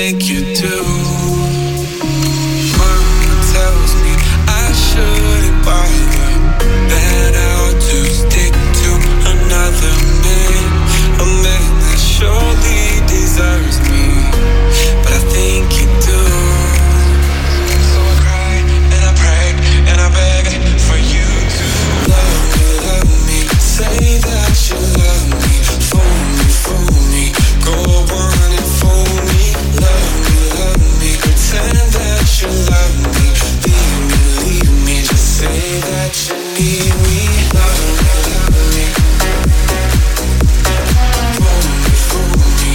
make you do. Mama tells me I shouldn't bother, that I ought to stick to another man, a man that surely deserves me, but I think you do. So I cry and I pray and I beg for you to love me, say that you love me, fool me, go on and fool me, love me, pretend that you love me, leave me, just say that you need me, love me, fool me,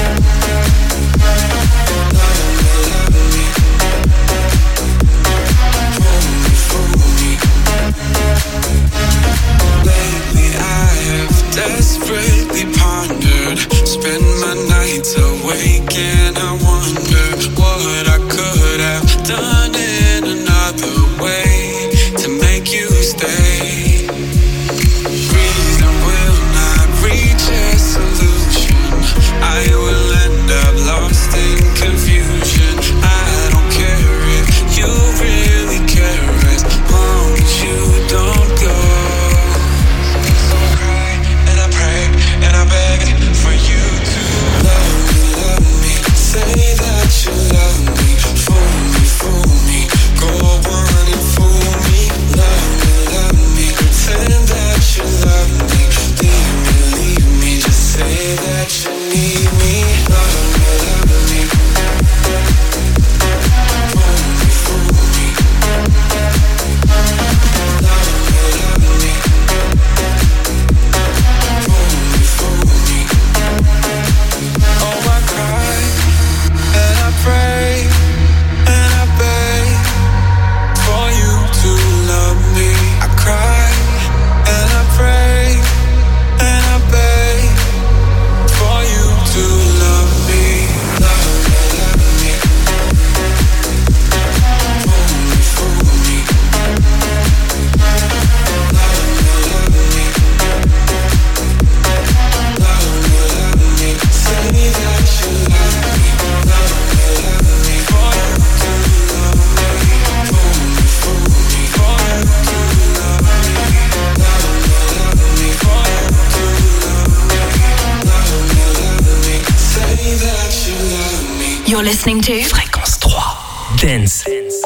lately I have desperately pondered, spend my nights awake and I wonder what I could have done in another way to make you stay. Reason will not reach a solution, I will end up lost in confusion. I don't care if you really care as long as you don't go. So I cry and I pray and I beg for you to love me, say that you love me, fool me, go on and fool me, love me, pretend that you love me, leave me, just say that you need me, love me, fool me, oh, I cry and I pray and I beg for you to love me. I cry and I pray and I beg for you to love me. Love me, fool me, say that you love me, for you to love me, fool me, for you to love me, for you to love me, say that you love me. You're listening to Fréquence 3 Dance.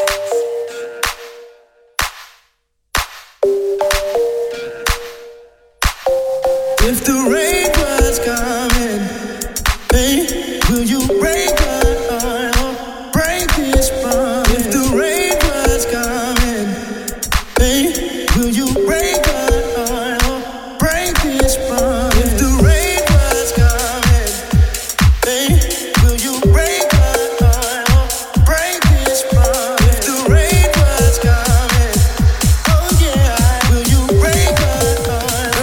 If the rain was coming, babe, will you break my heart or break this bond? If the rain was coming, babe, will you break my heart or break this bond? If the rain was coming, babe, will you break my heart or break this bond? If the rain was coming, oh yeah, will you break my heart?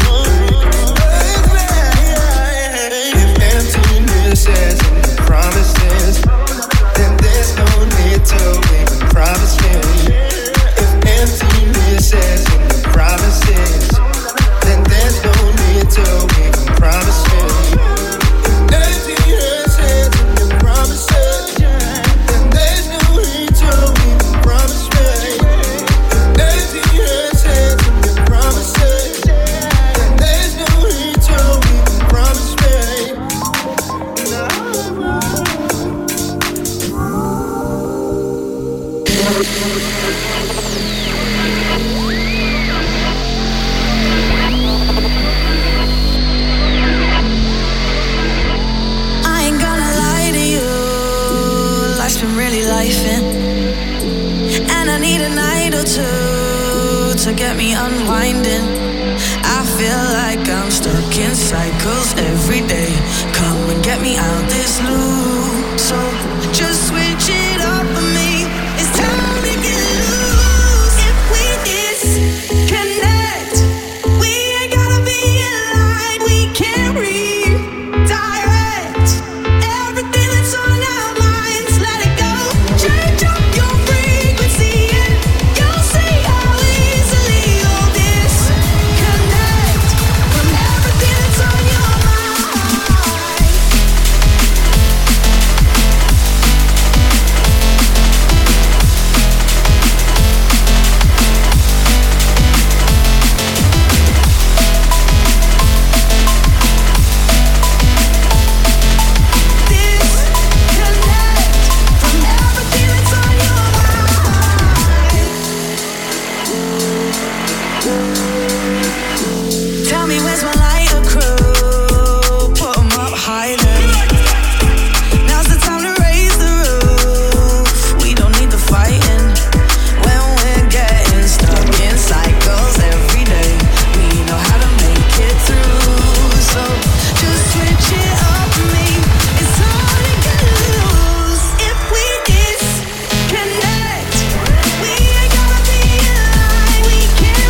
promise life in. And I need a night or two to get me unwinding. I feel like I'm stuck in cycles every day. Come and get me out this loop. So just switch it up for me. It's time to get loose. If we disconnect, we ain't gotta be in line. We can redirect everything that's on our minds. Let it go. Change up your frequency and you'll see how easily you'll disconnect from everything that's on your mind. Tell me where's my lighter crew? Put 'em up high then. Now's the time to raise the roof. We don't need the fighting when we're getting stuck in cycles every day. We know how to make it through. So just switch it up for me. It's time to get loose. If we disconnect, we ain't gotta be in line. We can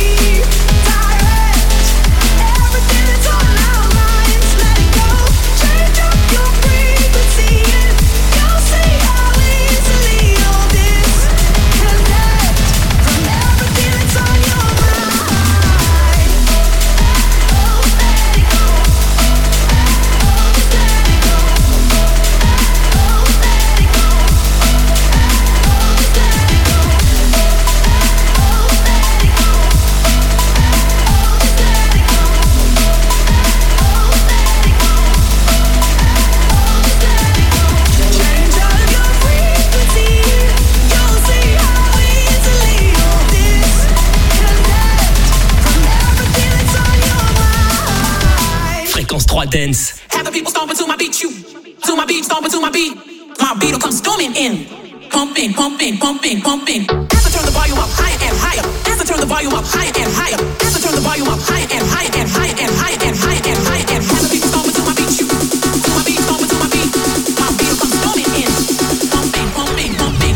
redirect everything that's on our minds. Let it go. Change up your frequency and you'll see how easily you'll disconnect from everything that's on your mind. Oh, let it go. Oh, just let it go. Oh, let it go. Oh, just let it go. Oh, let it go. Oh, just let it go. Oh, let it go. Oh, just let it go. Change up your frequency. You'll see how easily you'll disconnect from everything that's on your mind. Fréquence 3 Dance. Have the people stomping to my beat, you to my beat, stomping to my beat. My beat will come storming in, pumping, pumping, pumping, pumping. As I turn the volume up higher and higher. As I turn the volume up higher and higher. As I turn the volume up higher and higher and higher and higher and higher and higher and have the people stomping to my beat, you to my beat, stomping to my beat. My beat will come storming in, pumping, pumping, pumping.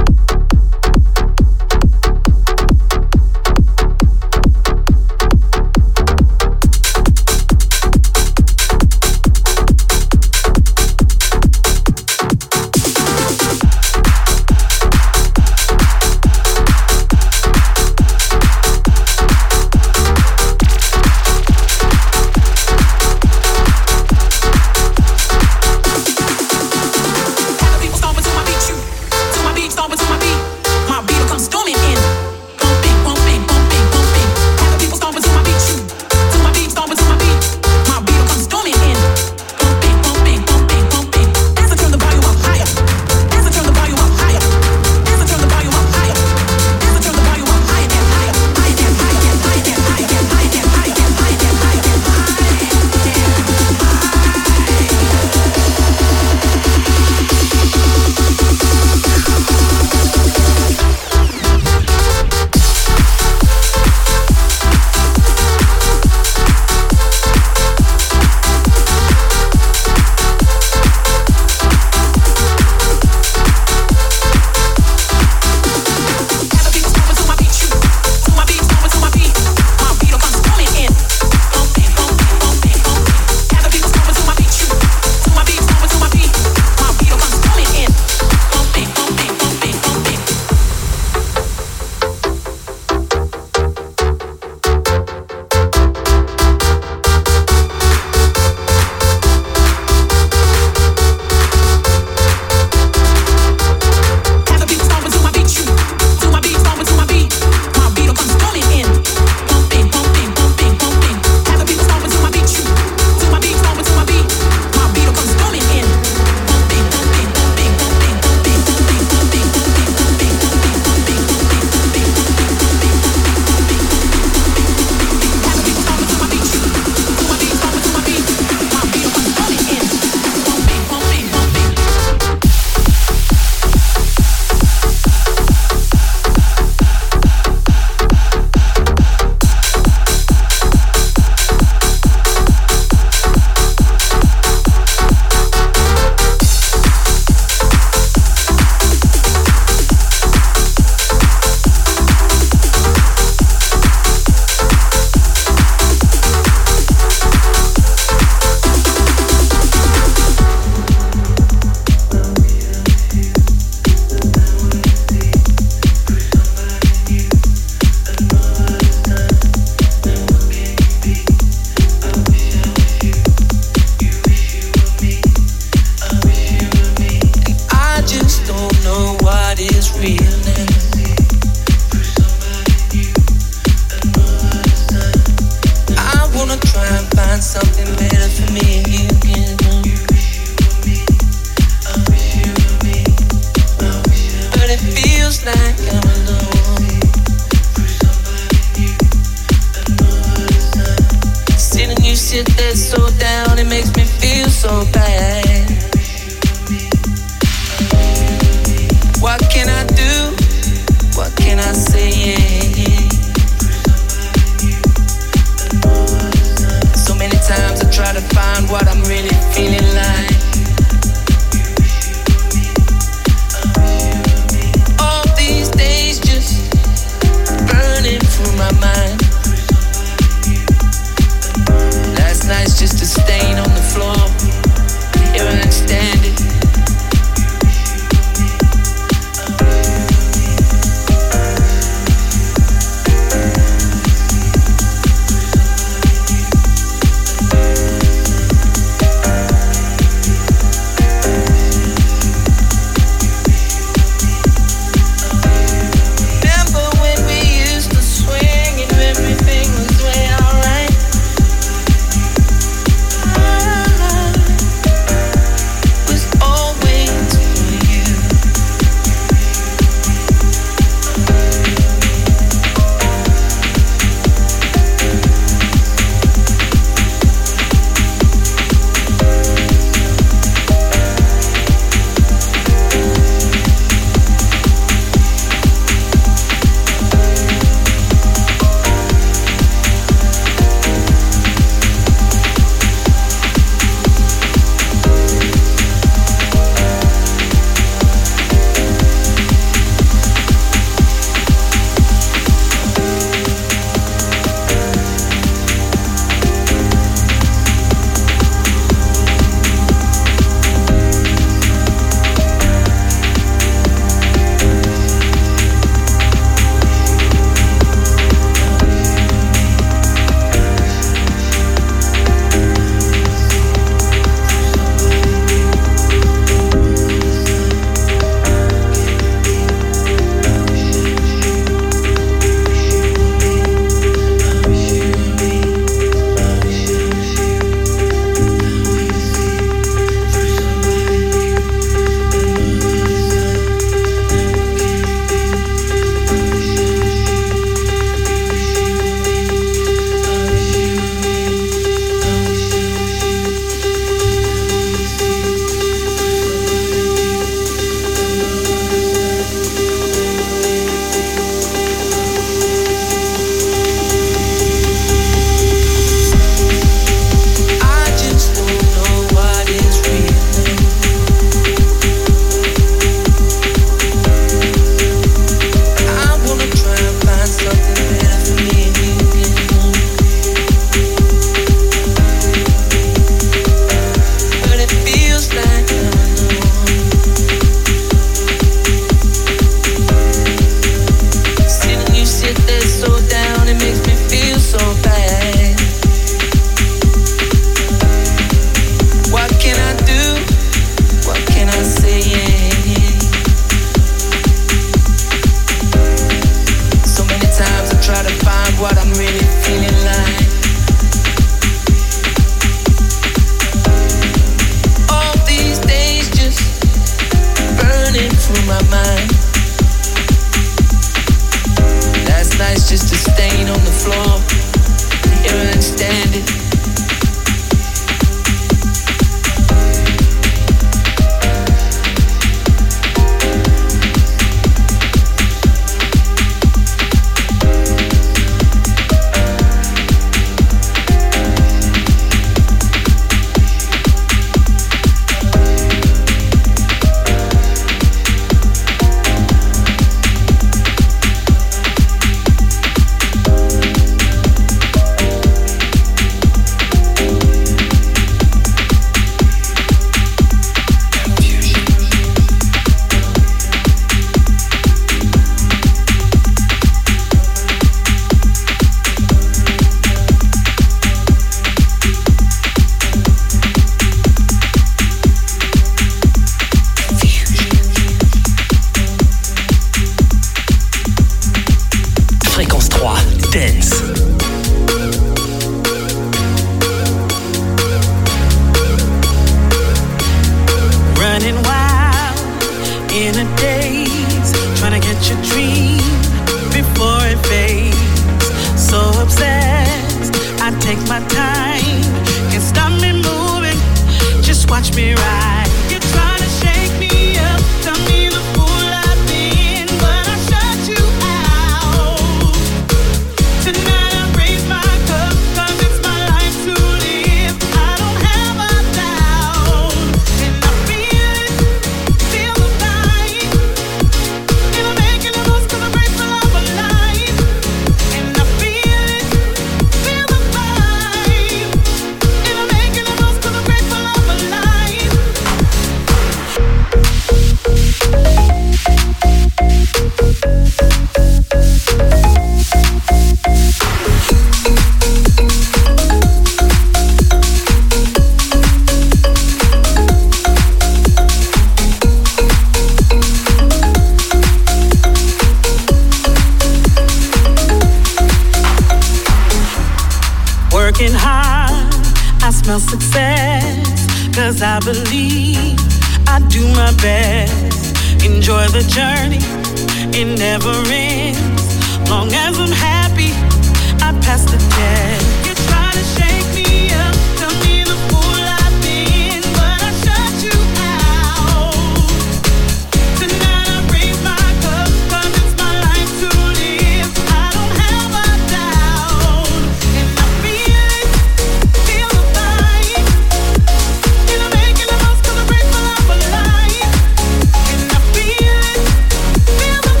success, 'cause I believe I do my best. Enjoy the journey, it never ends. Long as I'm happy, I pass the test. You try to shake me up, tell me the fool I've been, but I shut you out. Tonight I raise my cup, 'cause it's my life to live. I don't have a doubt, and I feel it, feel the vibe. And I'm making the most 'cause I'm grateful I'm alive. And I feel it, feel the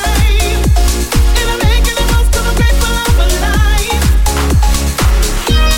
vibe. And I'm making the most 'cause I'm grateful I'm alive.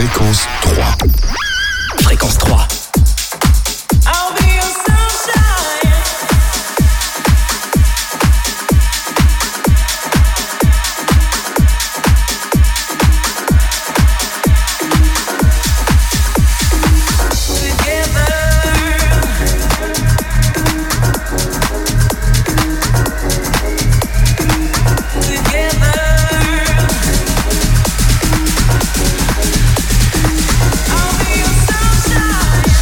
Fréquence 3. Fréquence 3. I'll be your sunshine. I'll be your sunshine.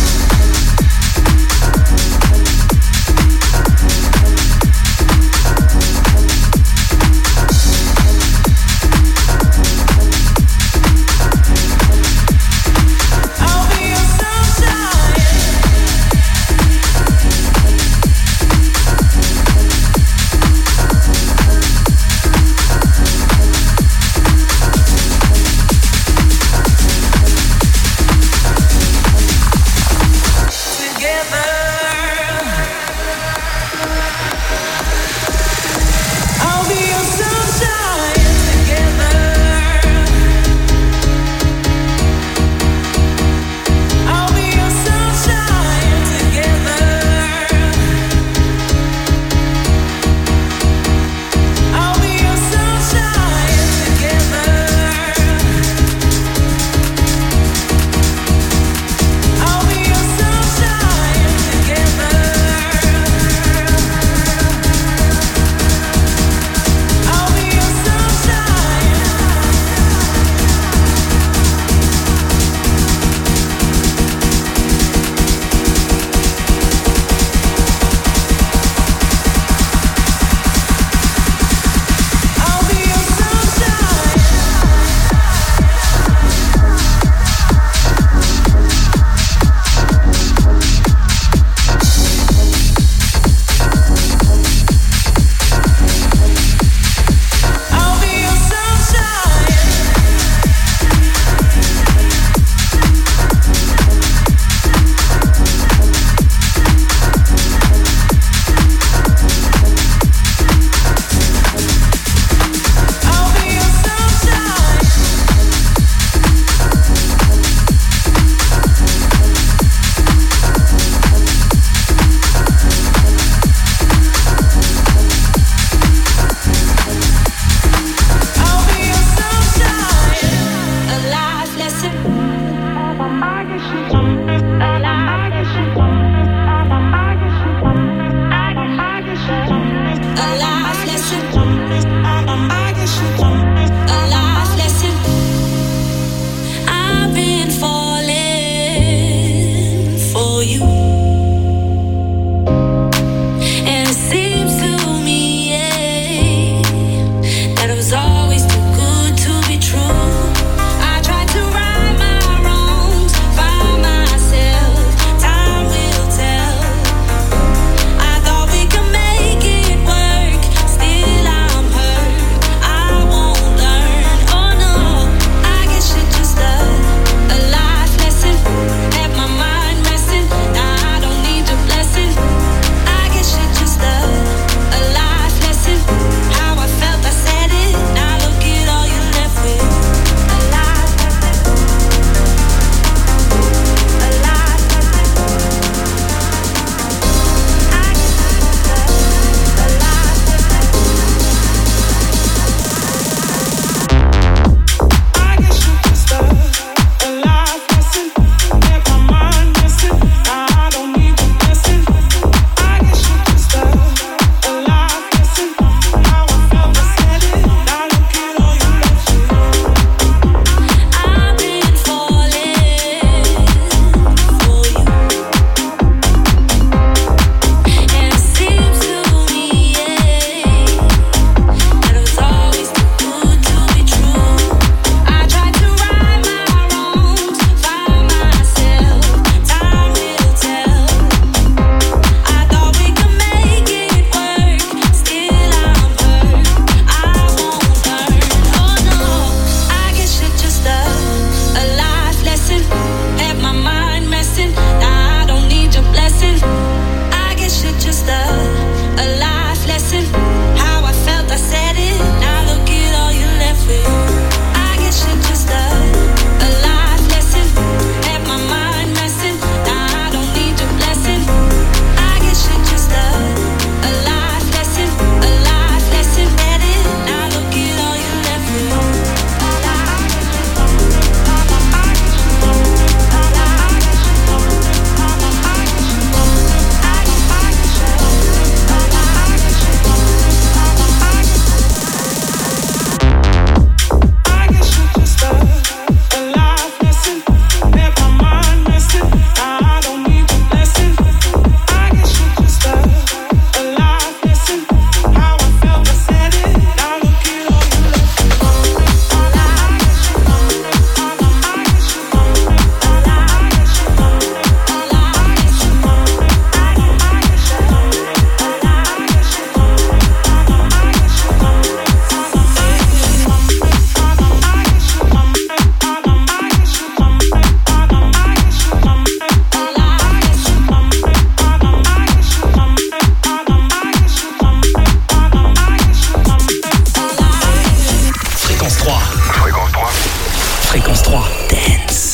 Dance.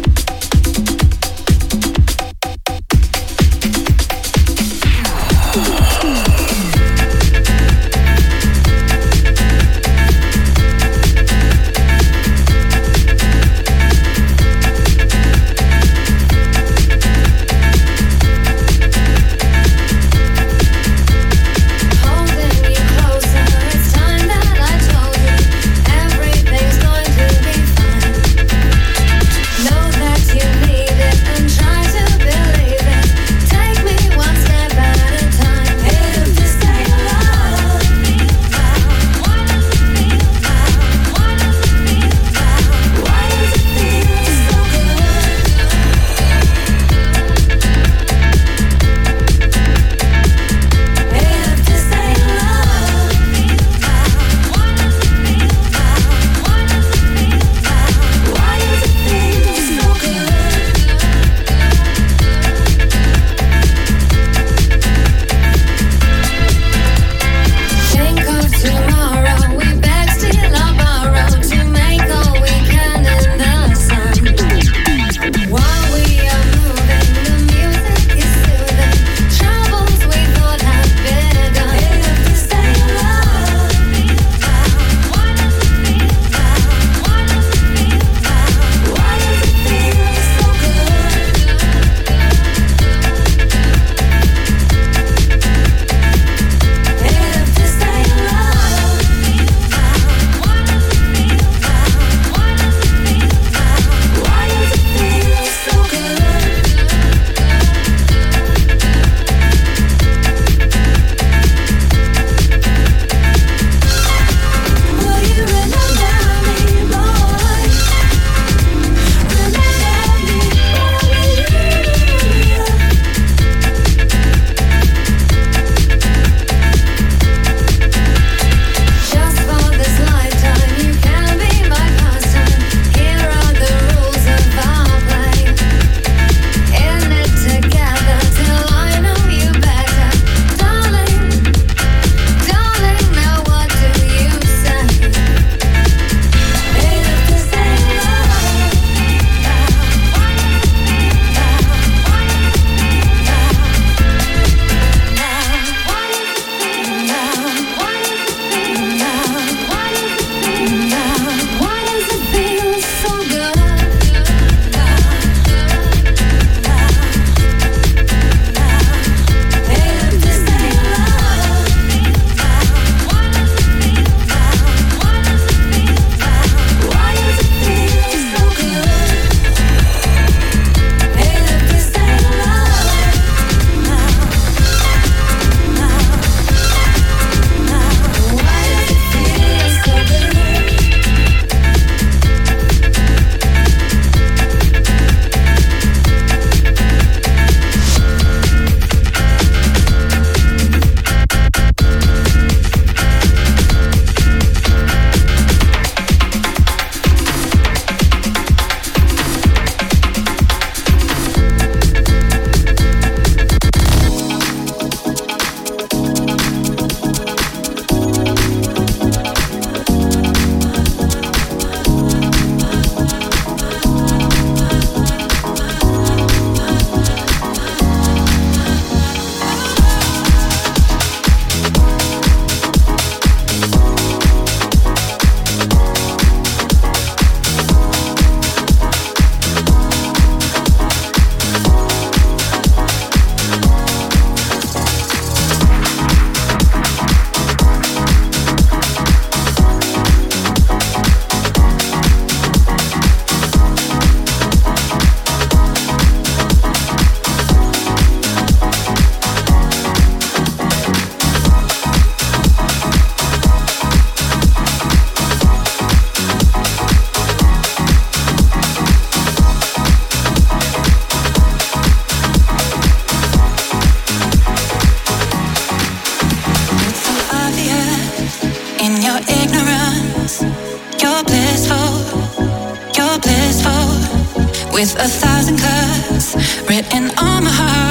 with 1,000 cuts written on my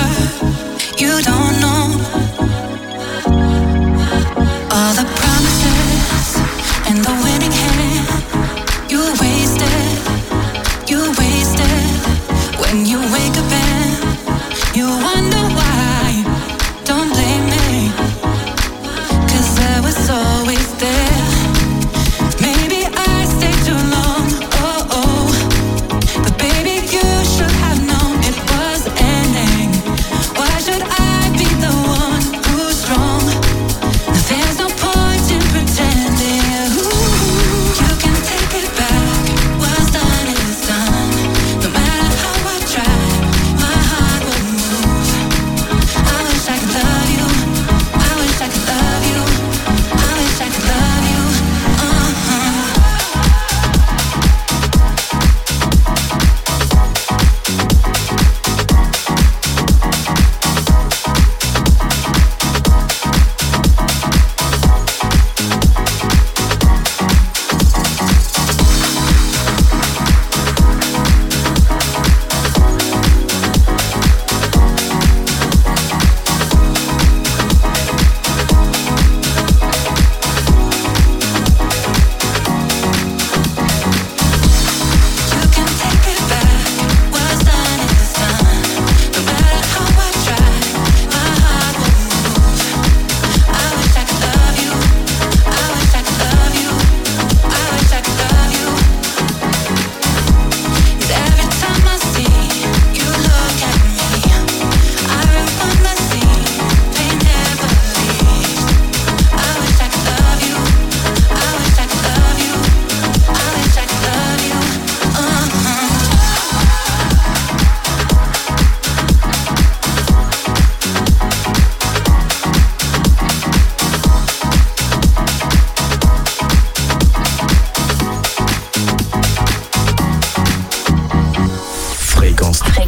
heart. You don't know all the promises and the winning hand you wasted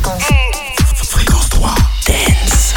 Fréquence 3. Dance.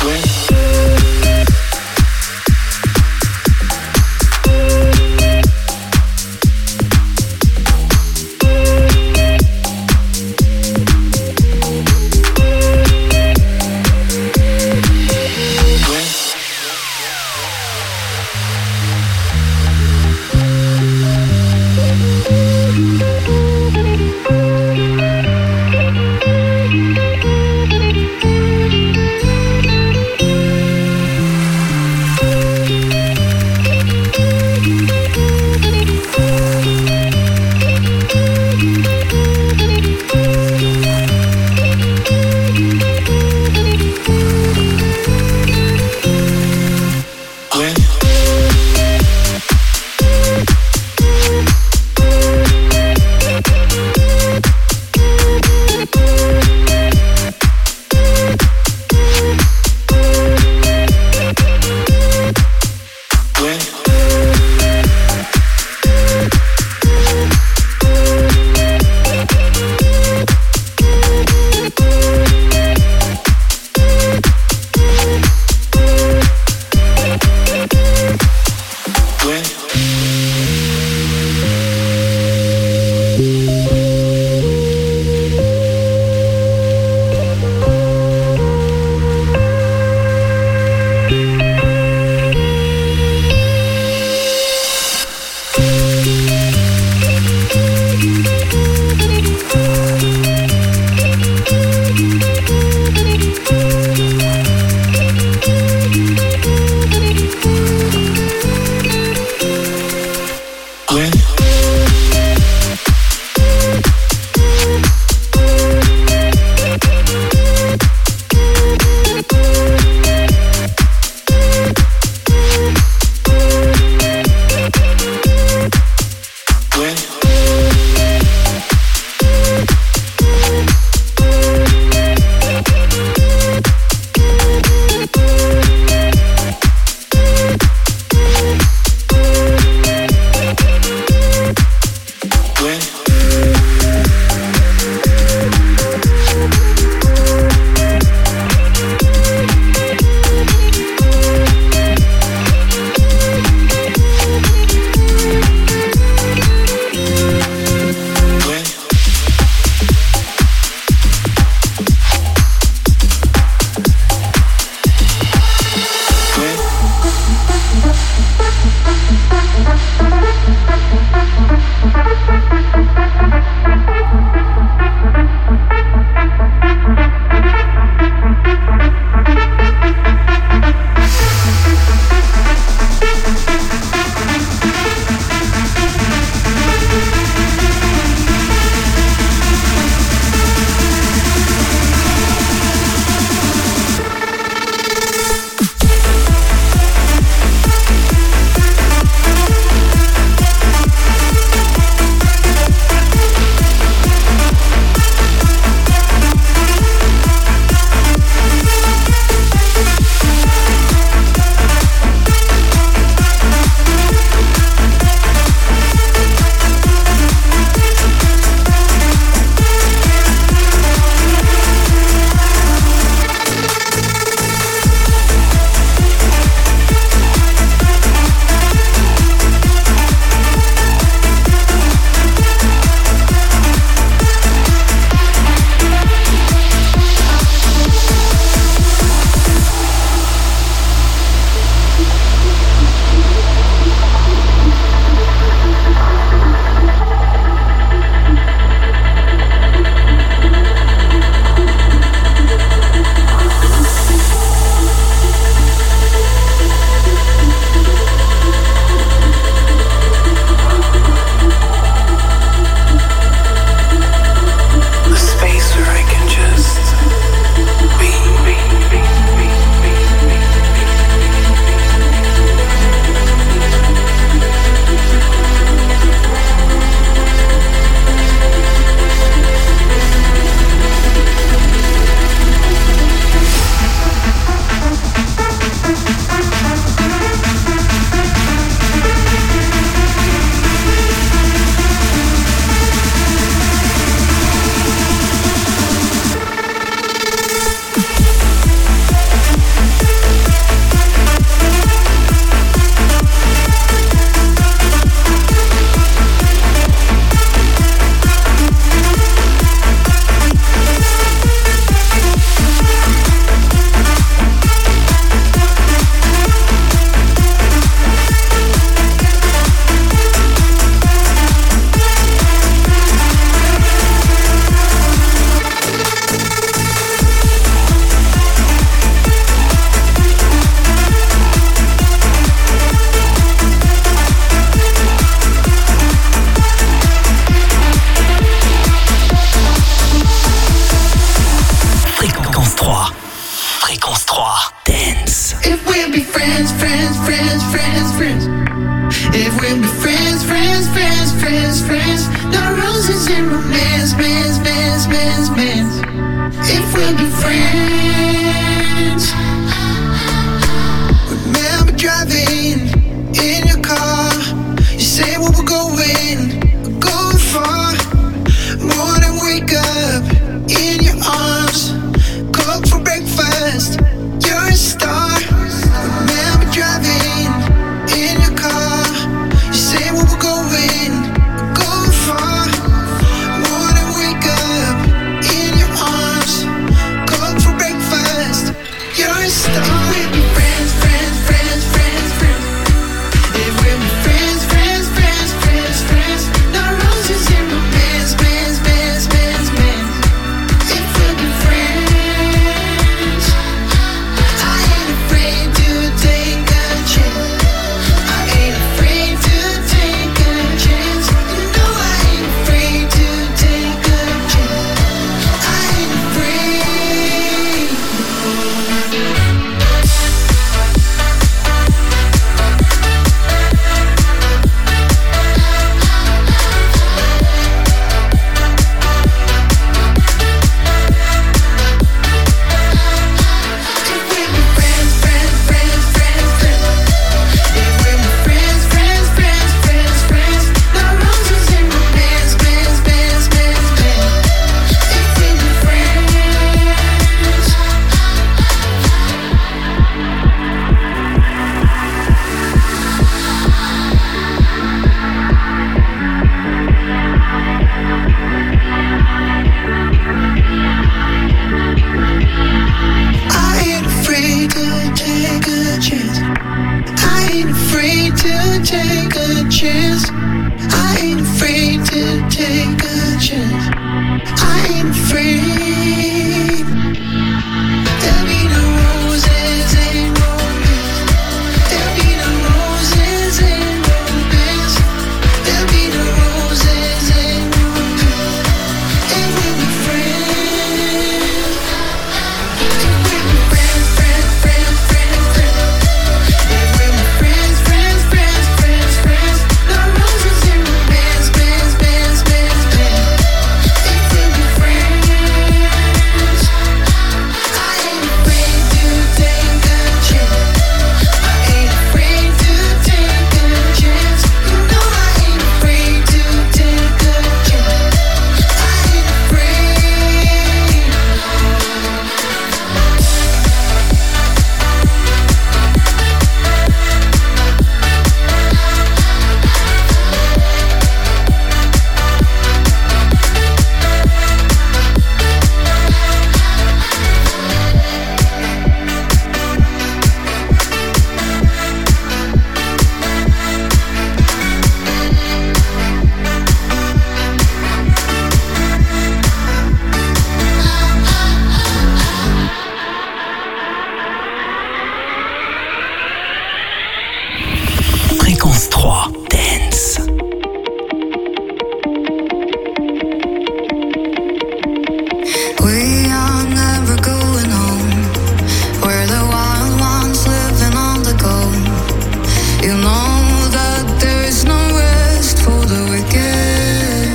We are never going home. We're the wild ones living on the go. You know that there is no rest for the wicked.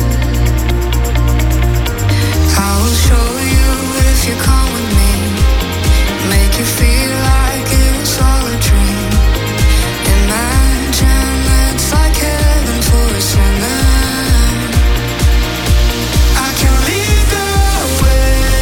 I will show you if you come with me. Make you feel like it's all a dream. Imagine it's like heaven for a sinner. I can lead the way.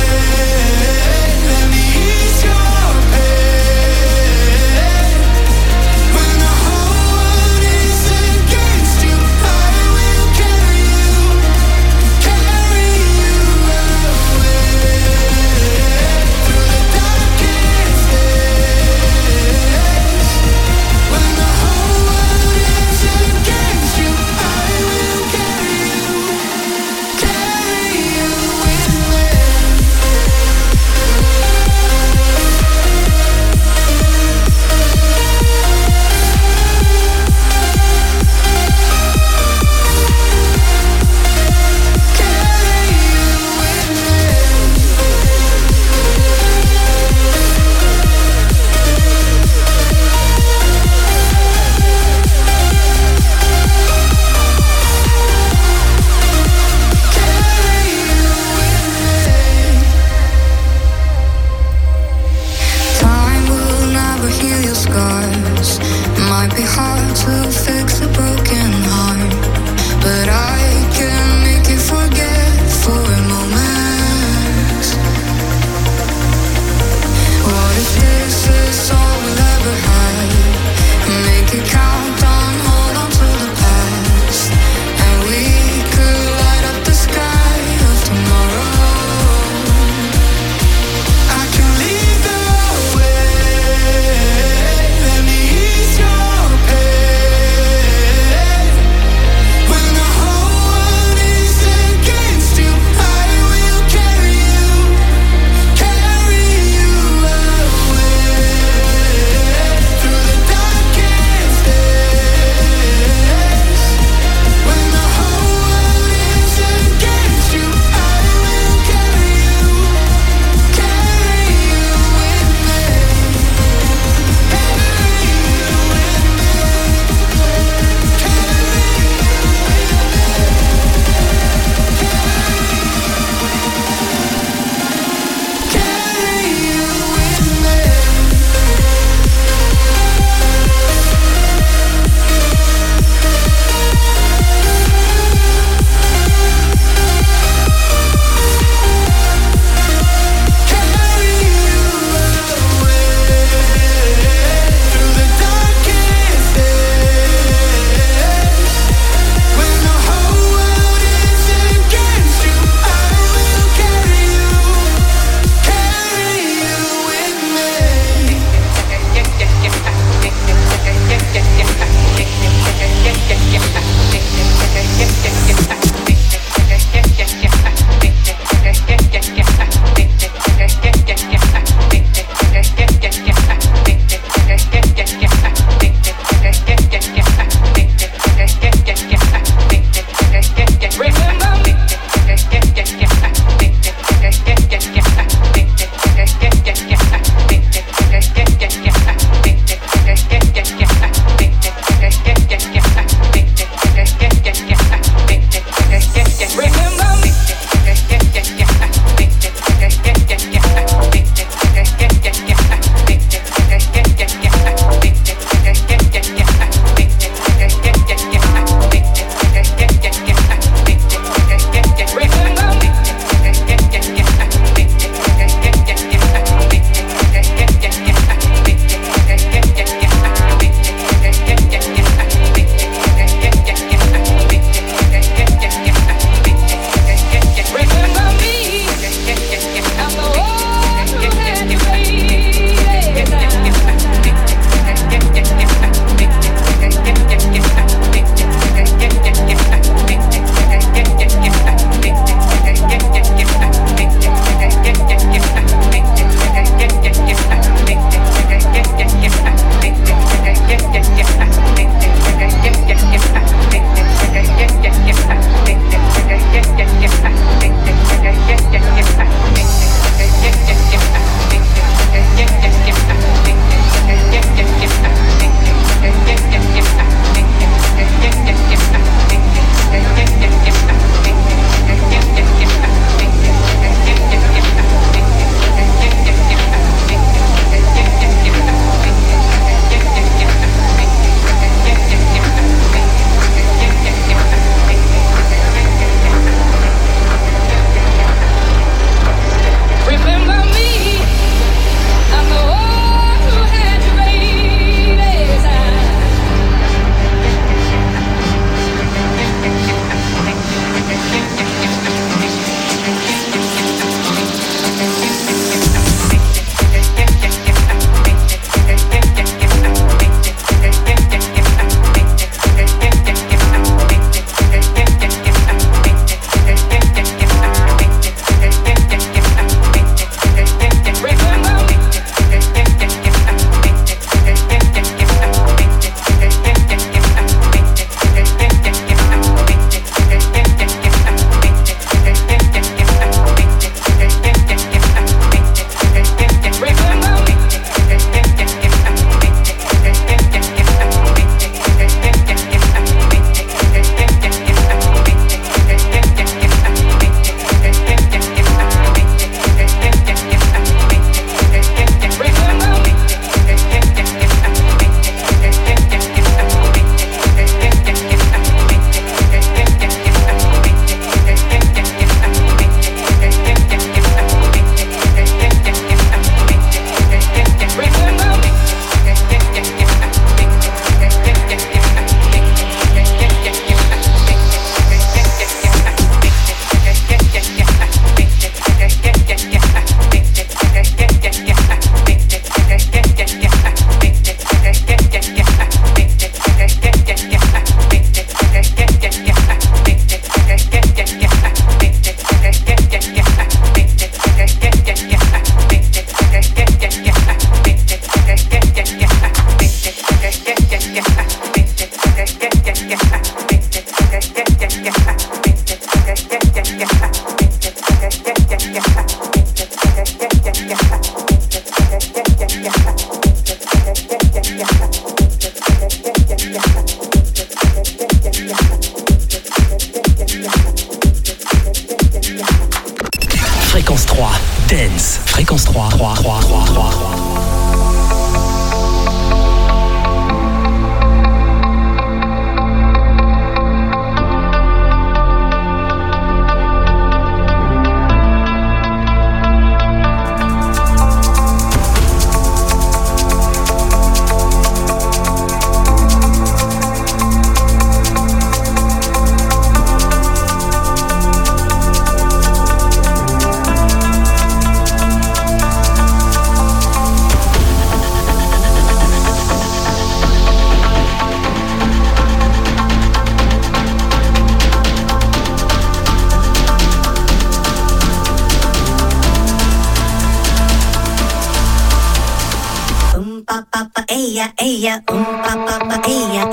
Fréquence 3, Dance. Fréquence 3, 3, 3, 3, 3, 3. Ella, pa ella,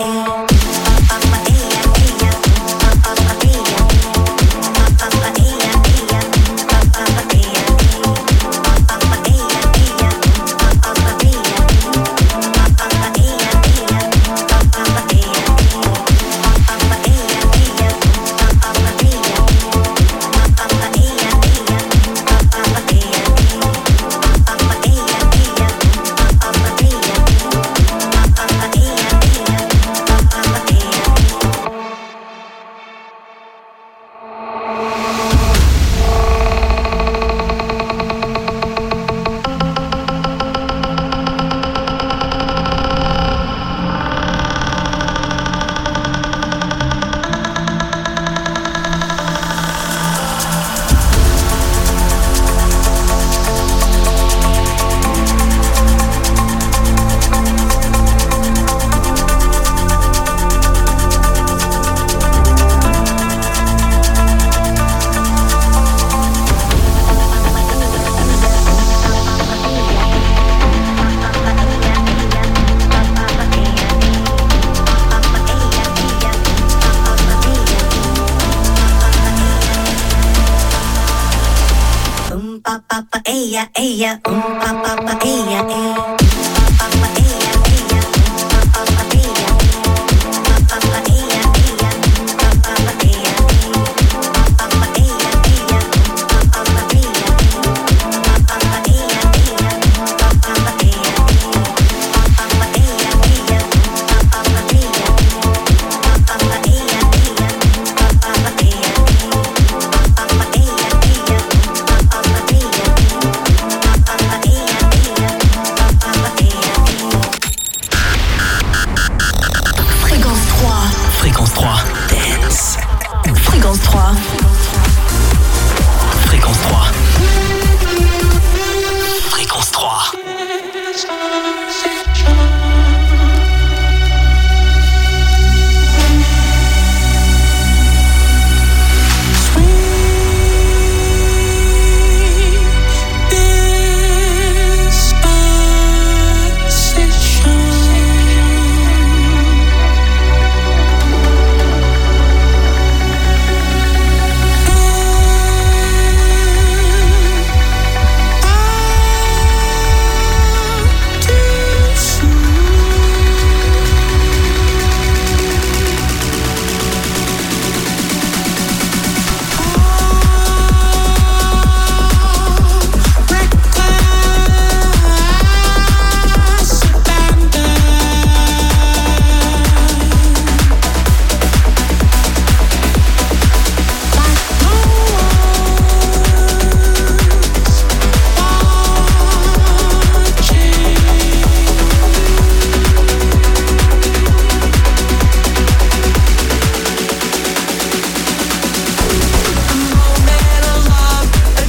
pa ella, pa ella.